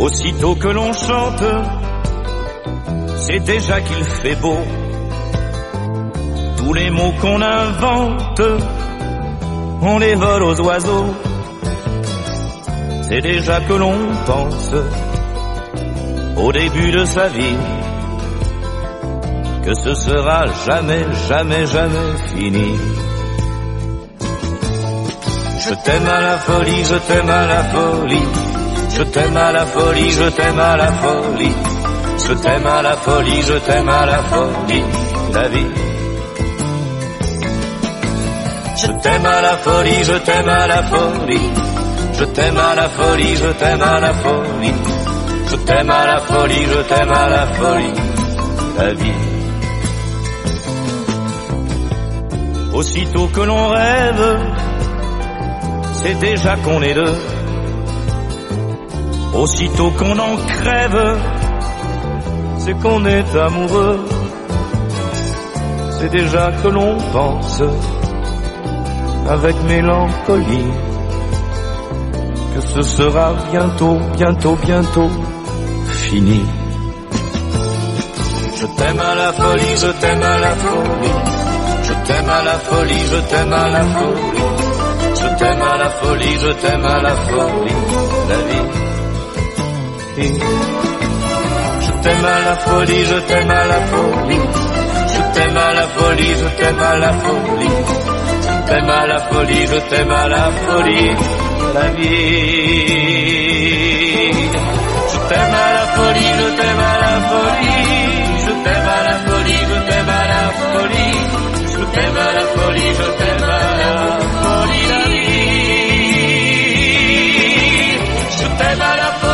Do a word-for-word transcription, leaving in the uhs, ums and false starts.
Aussitôt que l'on chante, c'est déjà qu'il fait beau. Tous les mots qu'on invente, on les vole aux oiseaux. C'est déjà que l'on pense au début de sa vie que ce sera jamais, jamais, jamais fini. Je t'aime à la folie, je t'aime à la folie. Je t'aime à la folie, je t'aime à la folie. Je t'aime à la folie, je t'aime à la folie. La vie. Je t'aime à la folie, je t'aime à la folie. Je t'aime à la folie, je t'aime à la folie. Je t'aime à la folie, je t'aime à la folie. La vie. Aussitôt que l'on rêve, c'est déjà qu'on est deux. Aussitôt qu'on en crève, c'est qu'on est amoureux. C'est déjà que l'on pense avec mélancolie que ce sera bientôt, bientôt, bientôt fini. Je t'aime à la folie, je t'aime à la folie. Je t'aime à la folie, je t'aime à la folie. Je t'aime à la folie, je t'aime à la folie. La vie. Je t'aime à la folie, je t'aime à la folie. Je t'aime à la folie, je t'aime à la folie. Je t'aime à la folie, je t'aime à la folie. La vie. Je t'aime à la folie, je t'aime à la folie. Je t'aime à la folie, je t'aime à la folie. Je t'aime à la folie, je t'aime à la folie. La vie. Je t'aime à la folie.